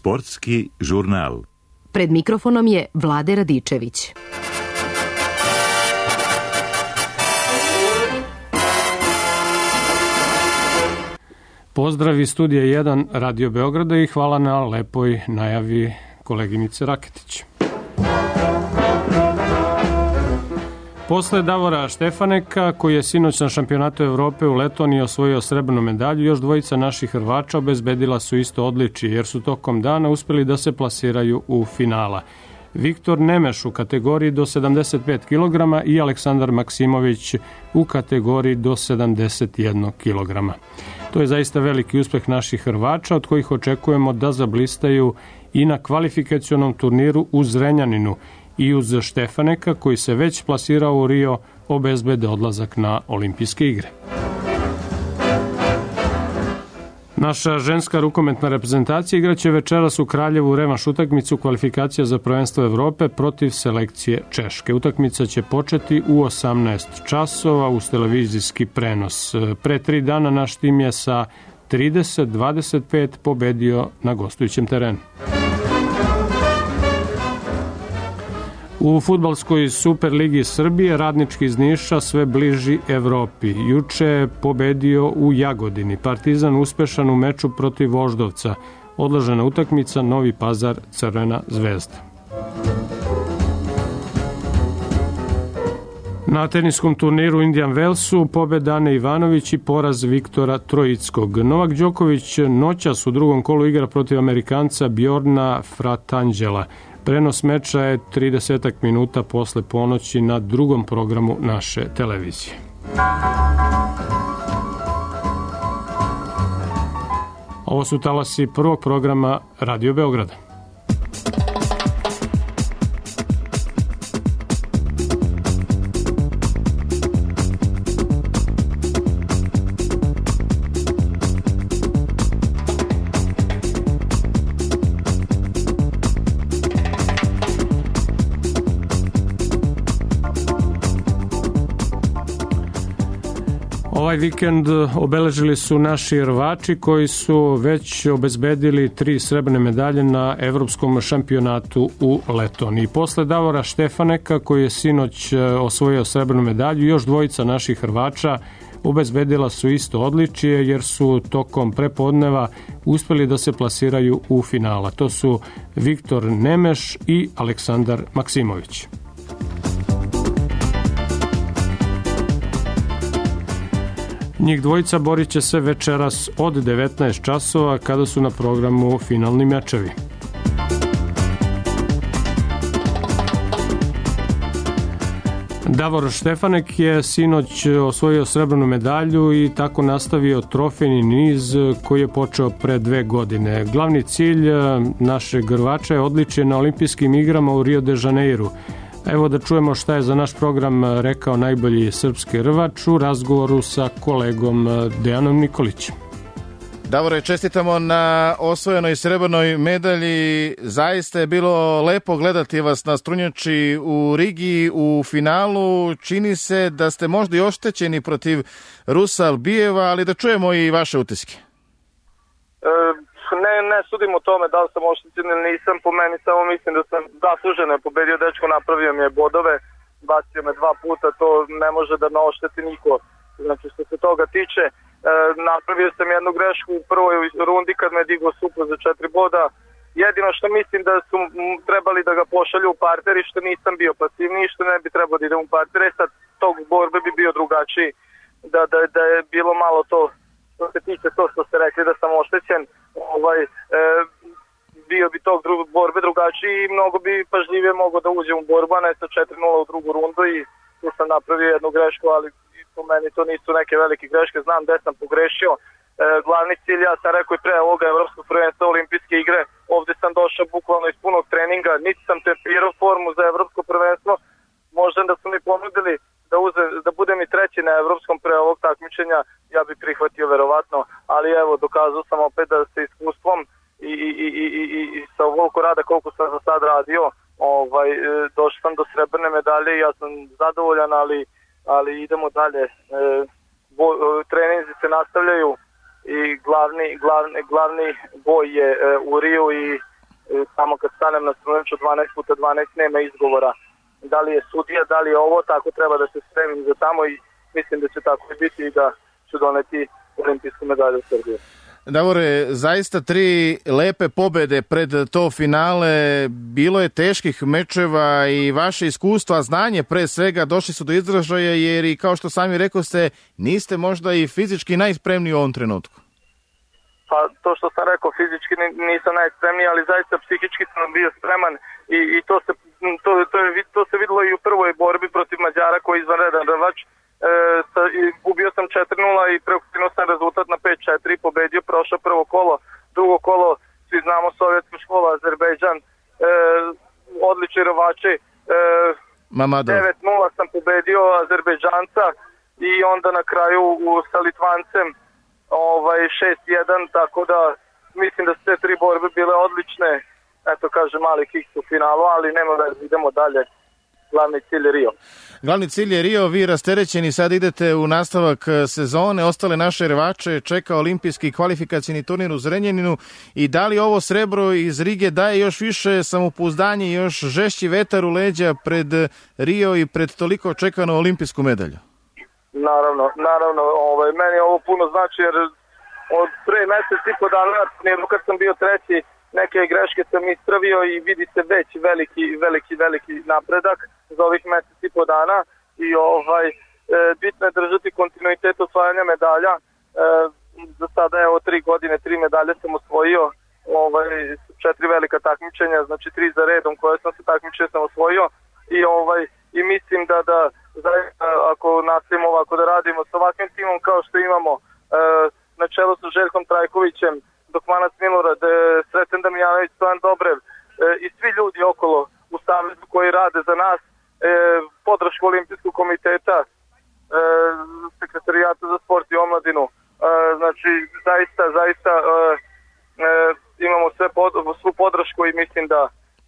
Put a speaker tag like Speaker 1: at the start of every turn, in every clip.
Speaker 1: Sportski žurnal.
Speaker 2: Pred mikrofonom je Vlade Radičević.
Speaker 3: Pozdrav iz studija 1 Radio Beograda i hvala na lepoj najavi koleginice Raketić. Posle Davora Štefaneka, koji je sinoć na šampionatu Evrope u Letoniji osvojio srebrnu medalju, još dvojica naših Hrvača obezbedila su isto odličje, jer su tokom dana uspeli da se plasiraju u finala. Viktor Nemeš u kategoriji do 75 kg i Aleksandar Maksimović u kategoriji do 71 kg. To je zaista veliki uspeh naših Hrvača, od kojih očekujemo da zablistaju i na kvalifikacionom turniru u Zrenjaninu i uz Štefaneka, koji se već plasirao u Rio, obezbede odlazak na olimpijske igre. Naša ženska rukometna reprezentacija igraće večeras u Kraljevu revanš utakmicu kvalifikacija za prvenstvo Evrope protiv selekcije Češke. Utakmica će početi u 18 časova uz televizijski prenos. Pre 3 dana naš tim je sa 30-25 pobedio na gostujućem terenu. U fudbalskoj Superligi Srbije Radnički iz Niša sve bliži Evropi. Juče je pobedio u Jagodini. Partizan uspešan u meču protiv Voždovca. Odložena utakmica Novi Pazar Crvena zvezda. Na teniskom turniru u Indian Wellsu pobeda Ane Ivanović i poraz Viktora Trojickog. Novak Đoković noćas u drugom kolu igra protiv Amerikanca Bjorna Fratangela. Prenos meča je 30 minuta posle ponoći na drugom programu naše televizije. Ovo su talasi prvog programa Radio Beograda. Ovaj vikend obeležili su naši Hrvači koji su već obezbedili 3 srebrne medalje na evropskom šampionatu u Letoniji. Posle Davora Štefaneka, koji je sinoć osvojio srebrnu medalju, još dvojica naših Hrvača obezbedila su isto odličje, jer su tokom prepodneva uspeli da se plasiraju u finala. To su Viktor Nemeš i Aleksandar Maksimović. Njih dvojica borit će se večeras od 19 časova kada su na programu finalni mečevi. Davor Štefanek je sinoć osvojio srebrnu medalju i tako nastavio trofejni niz koji je počeo pre 2 godine. Glavni cilj našeg Hrvača je odličje na olimpijskim igrama u Rio de Janeiru. Evo da čujemo šta je za naš program rekao najbolji srpski rvač u razgovoru sa kolegom Dejanom Nikolićem.
Speaker 4: Davore, čestitamo na osvojenoj srebrnoj medalji. Zaista je bilo lepo gledati vas na strunjači u Rigi u finalu. Čini se da ste možda i oštećeni protiv Rusa Albijeva, ali da čujemo i vaše utiske.
Speaker 5: Ne sudim o tome da li sam oštećen ili nisam, po meni samo mislim da sam zasluženo pobedio dečko, napravio mi je bodove, bacio me 2 puta, to ne može da me ošteti niko. Znači što se toga tiče, napravio sam jednu grešku u prvoj rundi kad me digao Supo za 4 boda. Jedino što mislim da su trebali da ga pošalju u parter i što nisam bio pasivniji, što ne bi trebao da idem u parter, sad tog borbe bi bio drugačiji, da je bilo malo to. Što se tiče to što ste rekli da sam oštećen, bio bi tog borbe drugačiji i mnogo bi pažljivije mogao da uđem u borbu, a ne sa 4-0 u drugu rundu i tu sam napravio jednu grešku, ali po meni to nisu neke velike greške, znam gde sam pogrešio. Glavni cilj, ja sam rekao i pre ovoga evropskog prvenstva olimpijske igre, ovde sam došao bukvalno iz punog treninga, niti sam tempirao formu za evropsko prvenstvo, možda da su mi ponudili da budem i treći na evropskom pre ovog takmičenja, ja bi prihvatio verovatno, ali evo, dokazao sam opet da sa iskustvom i sa ovoliko rada koliko sam za sad radio, došao sam do srebrne medalje i ja sam zadovoljan, ali idemo dalje. Treninzi se nastavljaju i glavni boj je u Riju samo kad stanem na strunjaču 12x12 nema izgovora. Da li je sudija, da li je ovo, tako treba da se spremim za tamo i mislim da će tako biti i da ću doneti olimpijsku medalju u Srbiji.
Speaker 4: Davore, zaista 3 lepe pobede pred to finale, bilo je teških mečeva i vaše iskustva, znanje pre svega došli su do izražaja jer i kao što sami rekao ste, niste možda i fizički najspremniji u ovom trenutku.
Speaker 5: Pa to što sam rekao, fizički nisam najspremniji, ali zaista psihički sam bio spreman i to se videlo i u prvoj borbi protiv Mađara koji je izvanredan rvač. Gubio sam 4-0 i preokrenuo sam rezultat na 5-4, pobedio, prošao prvo kolo, drugo kolo, svi znamo sovjetska škola, Azerbejdžan, odlični rvači, 9-0 sam pobedio Azerbejdžanca i onda na kraju sa Litvancem 6-1, tako da mislim da su te 3 borbe bile odlične, eto kaže mali kiks u finalu, ali nema veze, idemo dalje. Glavni cilj je Rio.
Speaker 4: Glavni cilj je Rio, vi rasterećeni sad idete u nastavak sezone, ostale naše rvače čeka olimpijski kvalifikacijni turnir u Zrenjaninu i da li ovo srebro iz Rige daje još više samopouzdanje i još žešći vetar u leđa pred Rio i pred toliko čekanu olimpijsku medalju?
Speaker 5: Naravno, meni ovo puno znači jer od pre mesec i po dana, kad sam bio treći, neke greške sam ispravio i vidi se već veliki napredak za ovih mesec i po dana i bitno je držati kontinuitet osvajanja medalja. Za sada je 3 godine, 3 medalje sam osvojio, 4 velika takmičenja, znači 3 za redom koje sam se takmičio sam osvojio i mislim da ako nastavimo ovako da radimo sa ovakvim timom kao što imamo na čelu sa Željkom Trajkovićem, Dokmanac Milorad, Sreten Damjanović, Stojan Dobrev i svi ljudi okolo u savezu koji rade za nas, podršku Olimpijskog komiteta, sekretarijata za sport i omladinu. Znači, zaista imamo svu podršku i mislim da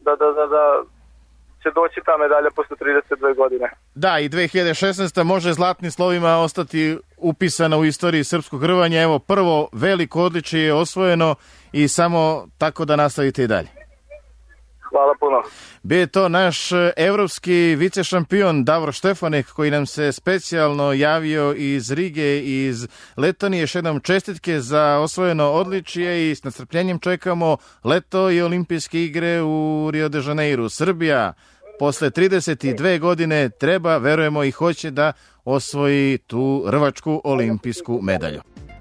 Speaker 5: će doći ta medalja posle 32 godine.
Speaker 4: Da, i 2016. može zlatnim slovima ostati upisana u istoriji srpskog rvanja. Evo, prvo veliko odličje je osvojeno i samo tako da nastavite i dalje.
Speaker 5: Hvala puno.
Speaker 4: Bio je to naš evropski vicešampion Davor Štefanek koji nam se specijalno javio iz Rige i iz Letonije. Još jednom čestitke za osvojeno odličje i s nestrpljenjem čekamo leto i olimpijske igre u Rio de Janeiru. Srbija posle 32 godine treba, verujemo i hoće da osvoji tu rvačku olimpijsku medalju.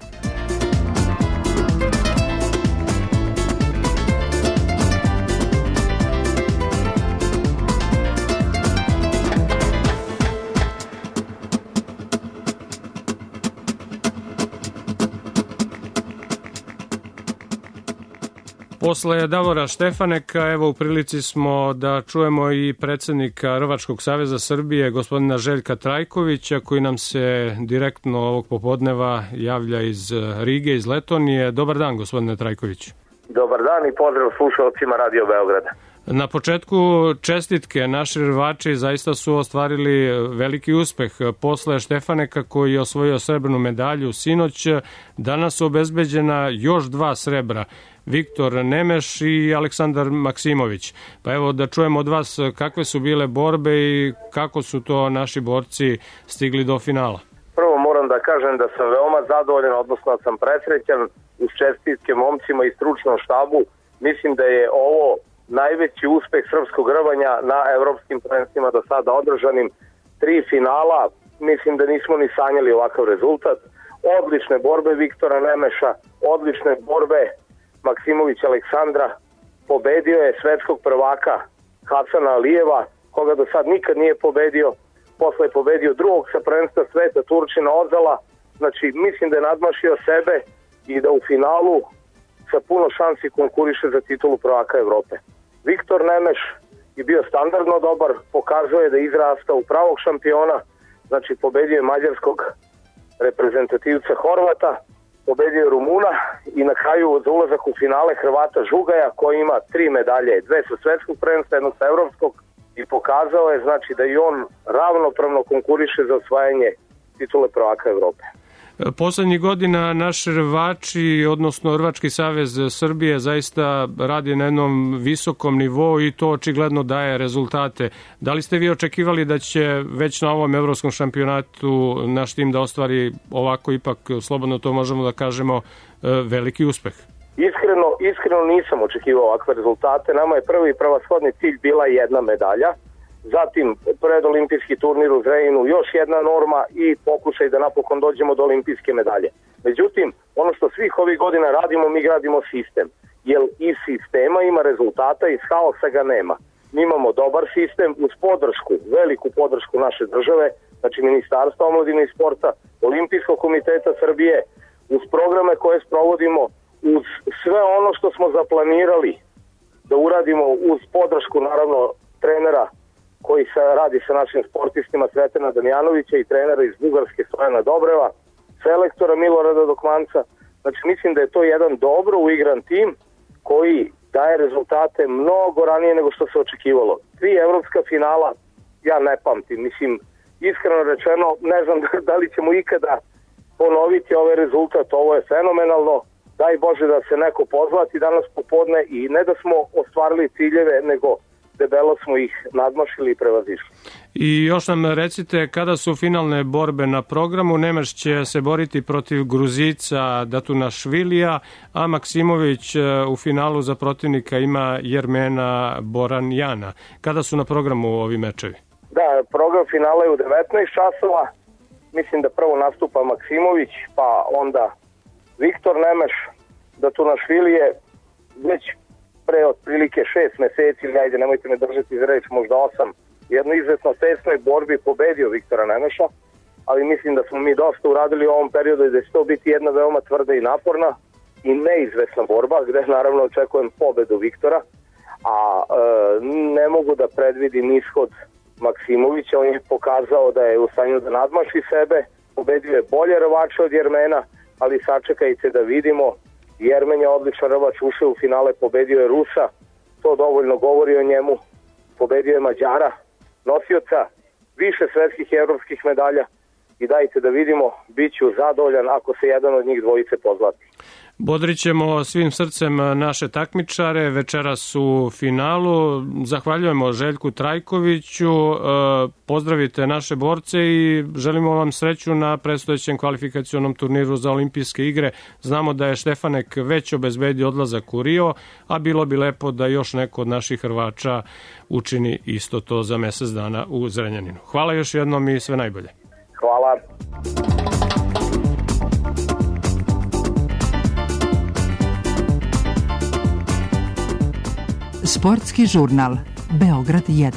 Speaker 3: Posle Davora Štefaneka, evo u prilici smo da čujemo i predsjednika Rvačkog saveza Srbije, gospodina Željka Trajkovića, koji nam se direktno ovog popodneva javlja iz Rige, iz Letonije. Dobar dan, gospodine Trajković.
Speaker 1: Dobar dan i pozdrav slušalcima Radio Beograda.
Speaker 3: Na početku čestitke, naši rvači zaista su ostvarili veliki uspeh. Posle Štefaneka koji je osvojio srebrnu medalju sinoć, danas su obezbeđena još 2 srebra. Viktor Nemeš i Aleksandar Maksimović. Pa evo da čujemo od vas kakve su bile borbe i kako su to naši borci stigli do finala.
Speaker 1: Prvo moram da kažem da sam veoma zadovoljan, odnosno sam presrećan uz čestitke momcima i stručnom štabu. Mislim da je ovo najveći uspeh srpskog rvanja na evropskim prvenstvima do sada održanim. 3 finala, mislim da nismo ni sanjali ovakav rezultat. Odlične borbe Viktora Nemeša, odlične borbe Maksimović Aleksandra, pobedio je svetskog prvaka Hasana Alijeva, koga do sad nikad nije pobedio, posle je pobedio drugog sa prvenstva sveta Turčina Ozala, znači mislim da je nadmašio sebe i da u finalu sa puno šansi konkuriše za titulu prvaka Evrope. Viktor Nemeš je bio standardno dobar, pokazuje da je izrastao u pravog šampiona, znači pobedio je mađarskog reprezentativca Horvata, pobedio je Rumuna i na kraju za ulazak u finale Hrvata Žugaja koji ima 3 medalje, 2 sa svetskog prvenstva, 1 sa evropskog i pokazao je znači da i on ravnopravno konkuriše za osvajanje titule prvaka Evrope.
Speaker 3: Poslednjih godina naši rvači, odnosno Rvački savez Srbije, zaista radi na jednom visokom nivou i to očigledno daje rezultate. Da li ste vi očekivali da će već na ovom evropskom šampionatu naš tim da ostvari ovako, ipak slobodno to možemo da kažemo, veliki uspeh?
Speaker 1: Iskreno nisam očekivao ovakve rezultate. Nama je prvi prevashodni cilj bila jedna medalja, zatim predolimpijski turnir u Zrenjaninu, još jedna norma i pokušaj da napokon dođemo do olimpijske medalje. Međutim, ono što svih ovih godina radimo, mi gradimo sistem, jer iz sistema ima rezultata, iz haosa ga nema. Mi imamo dobar sistem uz podršku, veliku podršku naše države, znači Ministarstva omladine i sporta, Olimpijskog komiteta Srbije, uz programe koje sprovodimo, uz sve ono što smo zaplanirali da uradimo, uz podršku naravno trenera koji se radi sa našim sportistima Sretena Damjanovića i trenera iz Bugarske Stojana Dobreva, selektora Milorada Dokmanca. Znači mislim da je to jedan dobro uigran tim koji daje rezultate mnogo ranije nego što se očekivalo. 3 evropska finala, ja ne pamtim, mislim, iskreno rečeno, ne znam da li ćemo ikada ponoviti ovaj rezultat, ovo je fenomenalno. Daj Bože da se neko pozlati danas popodne i ne da smo ostvarili ciljeve, nego debelo smo ih nadmašili i prevazišli.
Speaker 3: I još nam recite, kada su finalne borbe na programu? Nemaš će se boriti protiv Gruzica Datunašvilija, a Maksimović u finalu za protivnika ima Jermena Boranjana. Kada su na programu ovi mečevi?
Speaker 1: Da, program finala je u 19 časova. Mislim da prvo nastupa Maksimović, pa onda Viktor Nemeš. Datunašvili je već pre otprilike 6 meseci, ili ajde, nemojte me držati za reč, možda 8, jedno izvesno tesnoj borbi pobedio Viktora Nemeša, ali mislim da smo mi dosta uradili u ovom periodu i da će to biti jedna veoma tvrda i naporna i neizvesna borba, gde naravno očekujem pobedu Viktora, a ne mogu da predvidim ishod Maksimovića. On je pokazao da je u stanju da nadmaši sebe, pobedio je bolje rvače od Jermena, ali sačekajte da vidimo. Jermen je odličan rvač, ušao u finale, pobedio je Rusa, to dovoljno govori o njemu, pobedio je Mađara, nosioca više svetskih i evropskih medalja i dajte da vidimo, bit ću zadovoljan ako se jedan od njih dvojice pozlati.
Speaker 3: Bodrićemo svim srcem naše takmičare, večeras u finalu. Zahvaljujemo Željku Trajkoviću, pozdravite naše borce i želimo vam sreću na predstojećem kvalifikacionom turniru za olimpijske igre. Znamo da je Štefanek već obezbedio odlazak u Rio, a bilo bi lepo da još neko od naših Hrvača učini isto to za mesec dana u Zrenjaninu. Hvala još jednom i sve najbolje.
Speaker 1: Hvala.
Speaker 6: Sportski žurnal Beograd 1.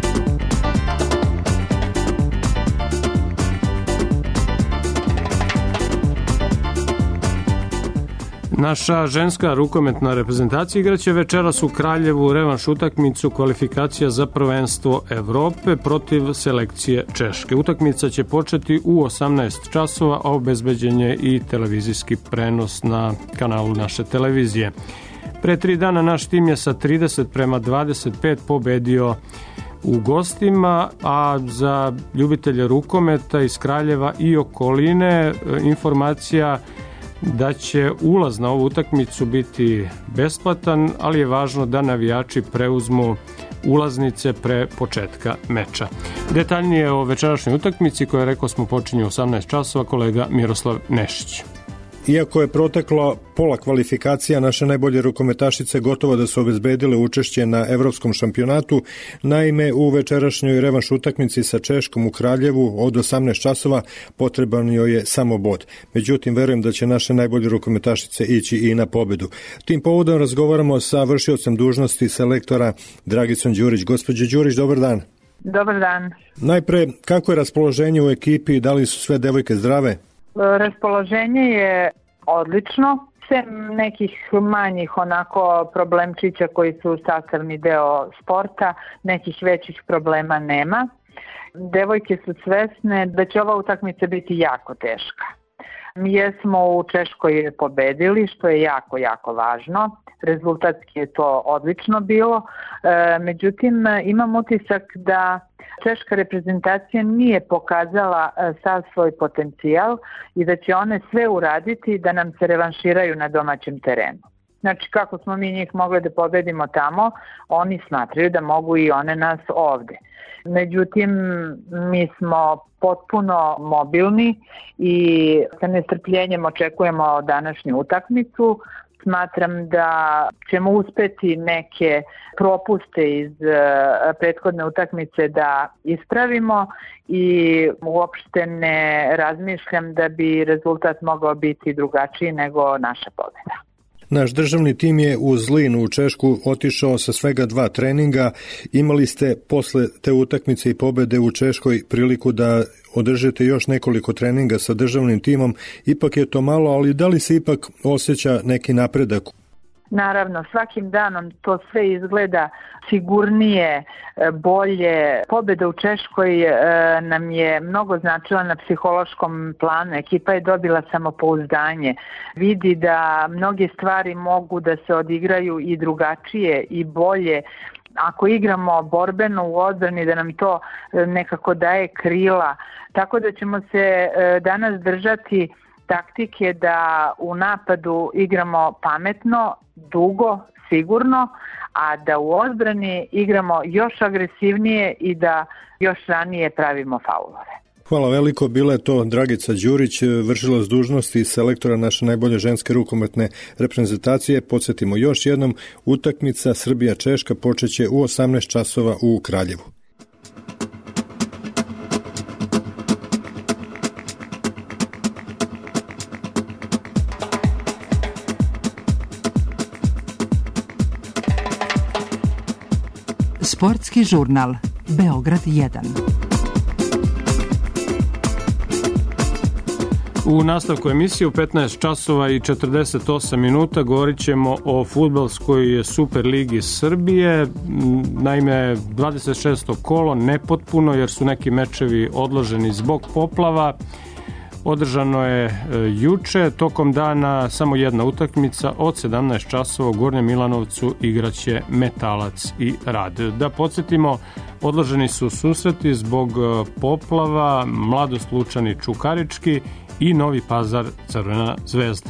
Speaker 3: Naša ženska rukometna reprezentacija igraće večeras u Kraljevu revanš utakmicu kvalifikacija za prvenstvo Evrope protiv selekcije Češke. Utakmica će početi u 18 časova, a obezbeđen je i televizijski prenos na kanalu naše televizije. Pre 3 dana naš tim je sa 30-25 pobedio u gostima, a za ljubitelje rukometa iz Kraljeva i okoline informacija da će ulaz na ovu utakmicu biti besplatan, ali je važno da navijači preuzmu ulaznice pre početka meča. Detaljnije o večerašnjoj utakmici, koja rekao smo počinje u 18 časova, kolega Miroslav Nešić.
Speaker 7: Iako je proteklo pola kvalifikacija, naše najbolje rukometašice gotovo da su obezbedile učešće na evropskom šampionatu. Naime, u večerašnjoj revanš utakmici sa Češkom u Kraljevu od 18 časova potreban joj je samo bod. Međutim, verujem da će naše najbolje rukometašice ići i na pobedu. Tim povodom razgovaramo sa vršiocem dužnosti selektora Dragicom Đurić. Gospođo Đurić, dobar dan.
Speaker 8: Dobar dan.
Speaker 7: Najpre, kako je raspoloženje u ekipi? Da li su sve devojke zdrave?
Speaker 8: Raspoloženje je odlično, sem nekih manjih onako problemčića koji su sastavni deo sporta, nekih većih problema nema. Devojke su svesne da će ova utakmica biti jako teška. Mi jesmo u Češkoj pobedili, što je jako, jako važno. rezultatski je to odlično bilo. Međutim, imam utisak da češka reprezentacija nije pokazala sav svoj potencijal i da će one sve uraditi da nam se revanširaju na domaćem terenu. Znači, kako smo mi njih mogli da pobedimo tamo, oni smatraju da mogu i one nas ovde. Međutim, mi smo potpuno mobilni i sa nestrpljenjem očekujemo današnju utakmicu. Smatram da ćemo uspeti neke propuste iz prethodne utakmice da ispravimo i uopšte ne razmišljam da bi rezultat mogao biti drugačiji nego naša pobeda.
Speaker 7: Naš državni tim je u Zlinu u Češku otišao sa svega 2 treninga. Imali ste posle te utakmice i pobede u Češkoj priliku da održite još nekoliko treninga sa državnim timom. Ipak je to malo, ali da li se ipak osjeća neki napredak?
Speaker 8: Naravno, svakim danom to sve izgleda sigurnije, bolje. Pobeda u Češkoj nam je mnogo značila na psihološkom planu. Ekipa je dobila samopouzdanje. Vidi da mnoge stvari mogu da se odigraju i drugačije i bolje. Ako igramo borbeno u odbrani, da nam to nekako daje krila. Tako da ćemo se danas držati taktike da u napadu igramo pametno, dugo, sigurno, a da u odbrani igramo još agresivnije i da još ranije pravimo faulove.
Speaker 7: Hvala veliko, bila je to Dragica Đurić, vršilac dužnosti selektora naše najbolje ženske rukometne reprezentacije. Podsjetimo još jednom, utakmica Srbija-Češka počeće u 18 časova u Kraljevu.
Speaker 6: Sportski žurnal Beograd 1.
Speaker 3: U nastavku emisije u 15 časova i 48 minuta govorit ćemo o fudbalskoj Superligi Srbije. Naime, 26. kolo nepotpuno jer su neki mečevi odloženi zbog poplava. Održano je juče, tokom dana samo jedna utakmica, od 17 časova u Gornjem Milanovcu igraće Metalac i Rad. Da podsjetimo, odloženi su susreti zbog poplava Mladost Lučani Čukarički i Novi Pazar Crvena Zvezda.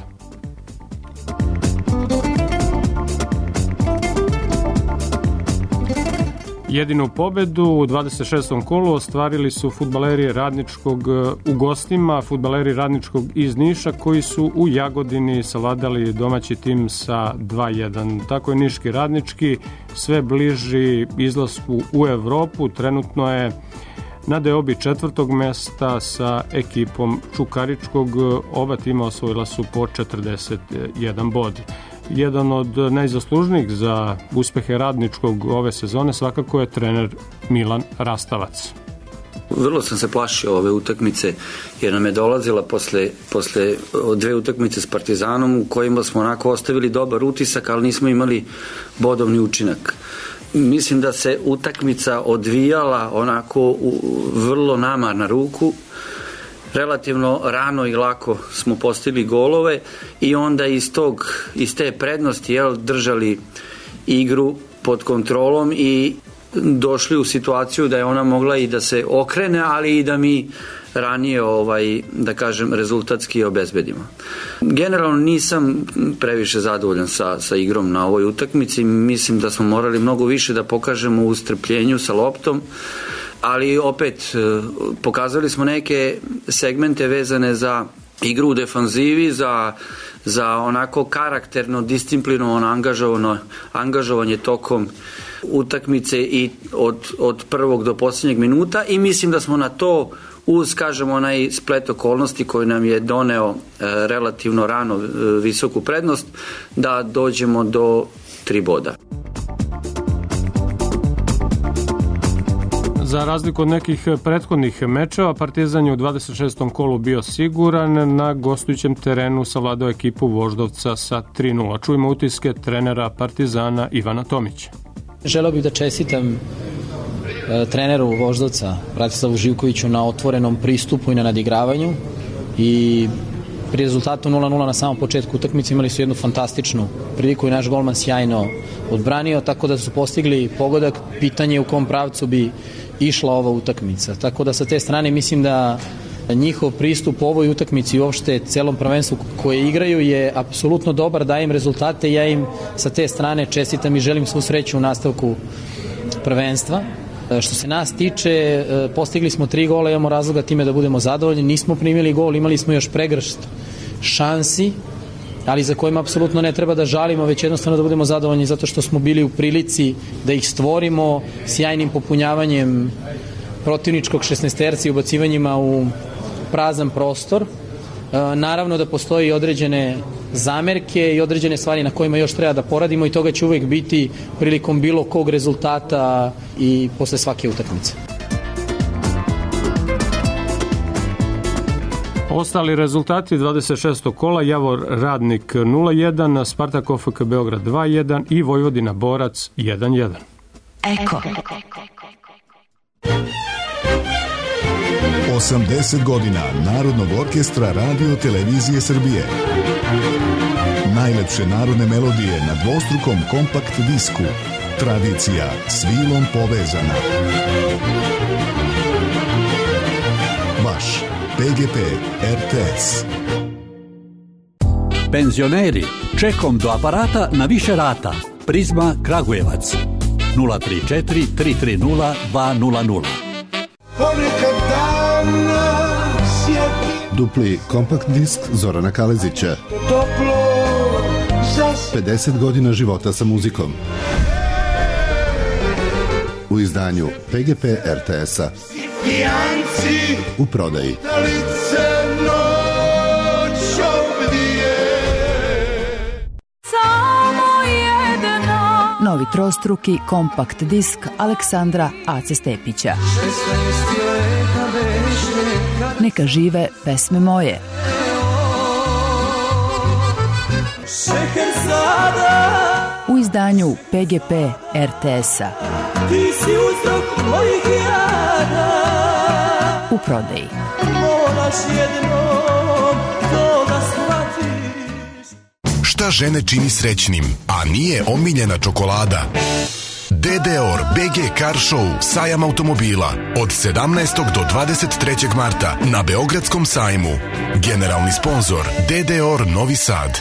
Speaker 3: Jedinu pobedu u 26. kolu ostvarili su fudbaleri Radničkog u gostima, fudbaleri Radničkog iz Niša koji su u Jagodini savladali domaći tim sa 2-1. Tako je niški Radnički sve bliži izlasku u Evropu, trenutno je na deobi 4. mesta sa ekipom Čukaričkog, oba tima osvojila su po 41 bod. Jedan od najzaslužnijih za uspehe Radničkog ove sezone svakako je trener Milan Rastavac.
Speaker 9: Vrlo sam se plašio ove utakmice jer nam je dolazila posle 2 utakmice s Partizanom u kojima smo onako ostavili dobar utisak, ali nismo imali bodovni učinak. Mislim da se utakmica odvijala onako u vrlo nama na ruku. Relativno rano i lako smo postigli golove i onda iz te prednosti držali igru pod kontrolom i došli u situaciju da je ona mogla i da se okrene, ali i da mi ranije, da kažem, rezultatski obezbedimo. Generalno nisam previše zadovoljan sa igrom na ovoj utakmici. Mislim da smo morali mnogo više da pokažemo u strpljenju sa loptom, ali opet pokazali smo neke segmente vezane za igru u defanzivi, za onako karakterno, disciplinovano angažovanje tokom utakmice i od prvog do posljednjeg minuta i mislim da smo na to uz, kažemo, onaj splet okolnosti koji nam je doneo relativno rano visoku prednost da dođemo do 3 boda.
Speaker 3: Za razliku od nekih prethodnih mečeva, Partizan je u 26. kolu bio siguran, na gostujućem terenu savladao ekipu Voždovca sa 3-0. Čujemo utiske trenera Partizana Ivana Tomića.
Speaker 10: Želeo bih da čestitam treneru Voždovca Bratislavu Živkoviću na otvorenom pristupu i na nadigravanju i pri rezultatu 0-0 na samom početku utakmice imali su jednu fantastičnu priliku i naš golman sjajno odbranio, tako da su postigli pogodak. Pitanje u kom pravcu bi išla ova utakmica. Tako da sa te strane mislim da njihov pristup ovoj utakmici i uopšte celom prvenstvu koje igraju je apsolutno dobar, daje im rezultate. Ja im sa te strane čestitam i želim svu sreću u nastavku prvenstva. Što se nas tiče, postigli smo 3 gola, imamo razloga time da budemo zadovoljni. Nismo primili gol, imali smo još pregršt šansi, ali za kojima apsolutno ne treba da žalimo, već jednostavno da budemo zadovoljni zato što smo bili u prilici da ih stvorimo sjajnim popunjavanjem protivničkog 16-terca i ubacivanjima u prazan prostor. Naravno da postoji određene zamerke i određene stvari na kojima još treba da poradimo i toga će uvek biti prilikom bilo kog rezultata i posle svake utakmice.
Speaker 3: Ostali rezultati 26. kola: Javor Radnik 0-1, Spartak OFK Beograd 2-1 i Vojvodina Borac 1-1.
Speaker 2: Eko.
Speaker 11: 80 godina Narodnog orkestra Radio Televizije Srbije. Najlepše narodne melodije na dvostrukom kompakt disku. Tradicija s vilom povezana. Vaš PGP RTS.
Speaker 12: Penzioneri, čekom do aparata na više rata. Prizma Kragujevac 034 330 200.
Speaker 11: Dupli kompakt disk Zorana Kalezića. 50 godina života sa muzikom. U izdanju PGP RTS-a. U prodaji.
Speaker 6: Novi trostruki kompakt disk Aleksandra Ace Stepića. Neka žive pesme moje. U izdanju PGP RTS-a. U prodaji.
Speaker 11: Šta žene čini srećnim, a nije omiljena čokolada? DDOR BG Car Show sajam automobila od 17. do 23. marta na Beogradskom sajmu. Generalni sponzor DDOR Novi Sad.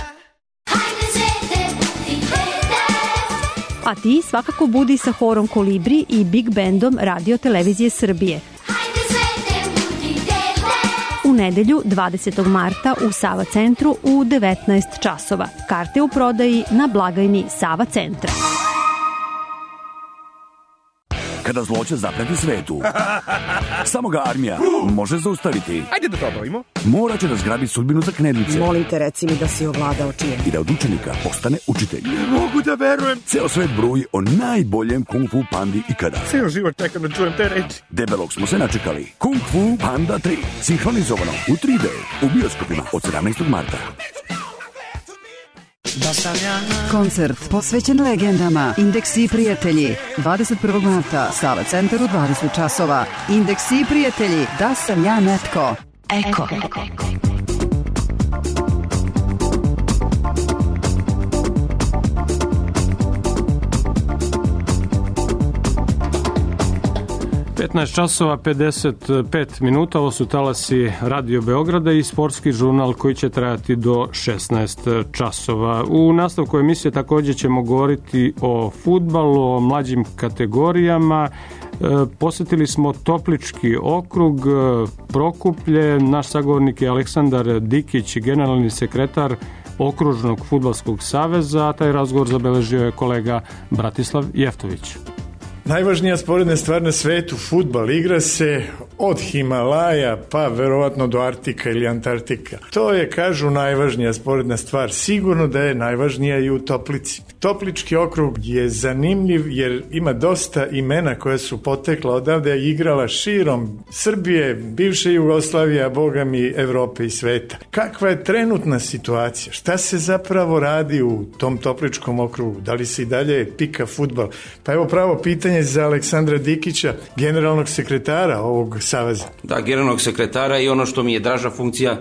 Speaker 13: A ti svakako budi sa horom Kolibri i Big Bandom Radio Televizije Srbije. U nedelju 20. marta u Sava centru u 19 časova. Karte u prodaji na blagajni Sava centra.
Speaker 12: Kada zloće zapreti svetu, samo ga armija može zaustaviti.
Speaker 14: Ajde da probavimo.
Speaker 12: Mora će da zgrabi sudbinu za knedlice.
Speaker 15: Molim te, reci mi da si ovladao čijem.
Speaker 12: I da od učenika postane učitelj.
Speaker 14: Ne mogu da verujem.
Speaker 12: Ceo svet bruji o najboljem Kung Fu Pandi ikada.
Speaker 14: Ceo život čekam da čujem te reči.
Speaker 12: Debelog smo se načekali. Kung Fu Panda 3. Sinhronizovano u 3D. U bioskopima od 17. marta.
Speaker 6: Koncert posvećen legendama. Indeksi i prijatelji. 21. marta. Sava centar u 20 časova. Indeksi i prijatelji. Da sam ja netko. Eko.
Speaker 3: 15 časova 55 minuta, ovo su talasi Radio Beograda i sportski žurnal koji će trajati do 16 časova. U nastavku emisije također ćemo govoriti o fudbalu, o mlađim kategorijama. Posjetili smo Toplički okrug, Prokuplje, naš sagovornik je Aleksandar Dikić, generalni sekretar Okružnog fudbalskog saveza, a taj razgovor zabeležio je kolega Bratislav Jeftović.
Speaker 16: Najvažnija sporedna stvar na svetu, fudbal, igra se od Himalaja pa verovatno do Artika ili Antarktika. To je, kažu, najvažnija sporedna stvar. Sigurno da je najvažnija i u Toplici. Toplički okrug je zanimljiv jer ima dosta imena koja su potekla odavde, je igrala širom Srbije, bivše Jugoslavije, a boga mi Evrope i sveta. Kakva je trenutna situacija? Šta se zapravo radi u tom Topličkom okrugu? Da li se i dalje pika fudbal? Pa evo pravo pitanje za Aleksandra Dikića, generalnog sekretara ovog saveza.
Speaker 17: Da, generalnog sekretara, i ono što mi je draža funkcija,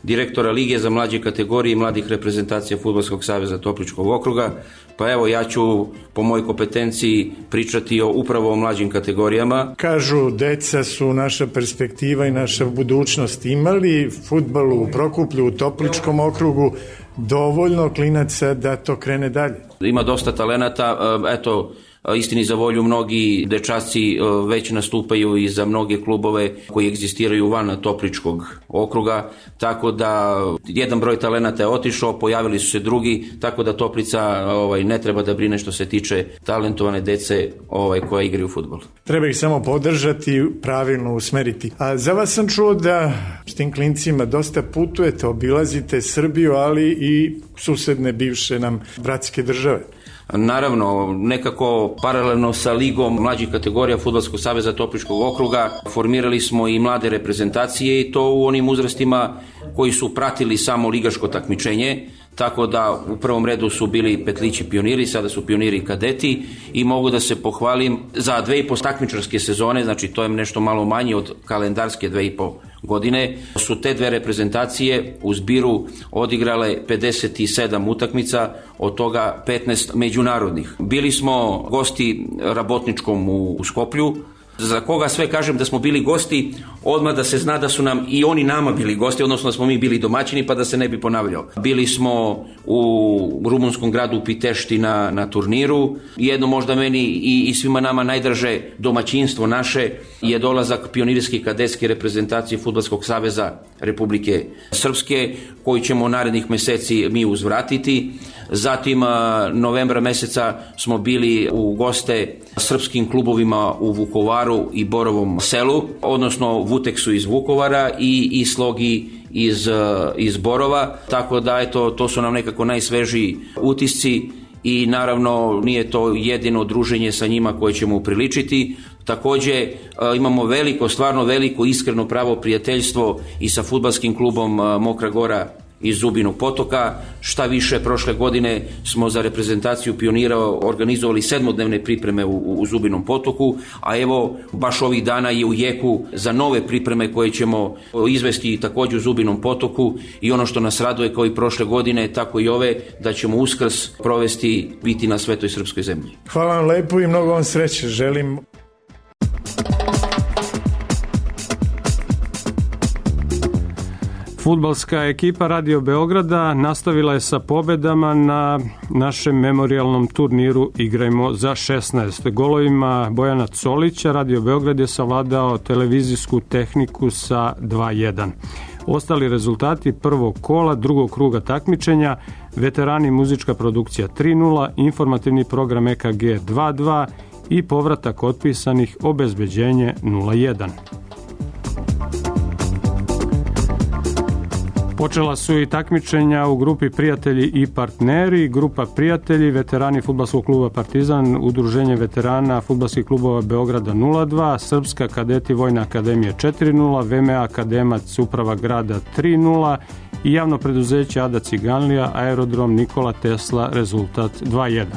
Speaker 17: direktora Lige za mlađe kategorije i mladih reprezentacija Fudbalskog saveza Topličkog okruga. Pa evo, ja ću po mojoj kompetenciji pričati upravo o mlađim kategorijama.
Speaker 16: Kažu, deca su naša perspektiva i naša budućnost. Imali fudbalu u Prokuplju, u Topličkom okrugu dovoljno klinaca da to krene dalje?
Speaker 17: Ima dosta talenata, eto, istini za volju, mnogi dečaci već nastupaju i za mnoge klubove koji egzistiraju van Topličkog okruga, tako da jedan broj talenata je otišao, pojavili su se drugi, tako da Toplica ne treba da brine što se tiče talentovane dece koja igraju fudbal.
Speaker 16: Treba ih samo podržati, pravilno usmeriti. A za vas sam čuo da s tim klincima dosta putujete, obilazite Srbiju, ali i susedne bivše nam bratske države.
Speaker 17: Naravno, nekako paralelno sa Ligom mlađih kategorija Fudbalskog saveza Topličkog okruga formirali smo i mlade reprezentacije i to u onim uzrastima koji su pratili samo ligaško takmičenje, tako da u prvom redu su bili petlići pioniri, sada su pioniri i kadeti i mogu da se pohvalim za 2,5 takmičarske sezone, znači to je nešto malo manje od kalendarske 2,5 godine, su te dve reprezentacije u zbiru odigrale 57 utakmica, od toga 15 međunarodnih. Bili smo gosti Rabotničkom u Skoplju, za koga sve kažem da smo bili gosti, odmah da se zna da su nam i oni nama bili gosti, odnosno da smo mi bili domaćini, pa da se ne bi ponavljao. Bili smo u rumunskom gradu Pitešti na turniru. Jedno možda meni i svima nama najdraže domaćinstvo naše je dolazak pionirske kadetske reprezentacije Fudbalskog saveza Republike Srpske, koji ćemo narednih meseci mi uzvratiti. Zatim novembra meseca smo bili u goste srpskim klubovima u Vukovaru i Borovom selu, odnosno Vuteksu iz Vukovara i Slogi iz Borova, tako da eto, to su nam nekako najsvežiji utisci i naravno nije to jedino druženje sa njima koje ćemo upriličiti. Takođe imamo stvarno veliko iskreno pravo prijateljstvo i sa fudbalskim klubom Mokra Gora iz Zubinog Potoka. Šta više, prošle godine smo za reprezentaciju pionira organizovali 7-dnevne pripreme u Zubinom Potoku, a evo baš ovih dana je u jeku za nove pripreme koje ćemo izvesti takođe u Zubinom Potoku i ono što nas raduje kao i prošle godine, tako i ove, da ćemo Uskrs provesti biti na svetoj srpskoj zemlji.
Speaker 16: Hvala vam lepo i mnogo vam sreće želim.
Speaker 3: Fudbalska ekipa Radio Beograda nastavila je sa pobedama na našem memorijalnom turniru Igrajmo za 16. Golovima Bojana Colića Radio Beograd je savladao televizijsku tehniku sa 2:1. Ostali rezultati prvog kola, drugog kruga takmičenja: veterani muzička produkcija 3:0, informativni program EKG 2:2 i povratak otpisanih obezbeđenje 0:1. Počela su i takmičenja u grupi Prijatelji i partneri. Grupa Prijatelji, veterani Fudbalskog kluba Partizan, Udruženje veterana Fudbalskih klubova Beograda 0:2, Srpska kadeti Vojne akademije 4:0, VMA Akademac Uprava grada 3:0 i javno preduzeće Ada Ciganlija, Aerodrom Nikola Tesla, rezultat 2:1.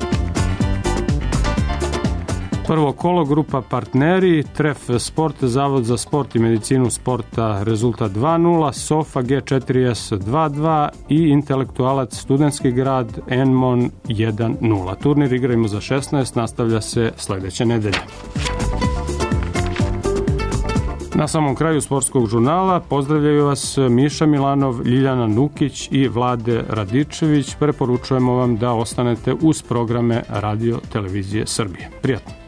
Speaker 3: Prvo kolo, grupa Partneri, Tref Sport, Zavod za sport i medicinu sporta, rezultat 2:0, Sofa G4S 2:2 i Intelektualac Studentski grad Enmon 1:0. Turnir Igrajmo za 16 nastavlja se sledeće nedelje. Na samom kraju sportskog žurnala pozdravljaju vas Miša Milanov, Ljiljana Nukić i Vlade Radičević. Preporučujemo vam da ostanete uz programe Radio Televizije Srbije. Prijatno!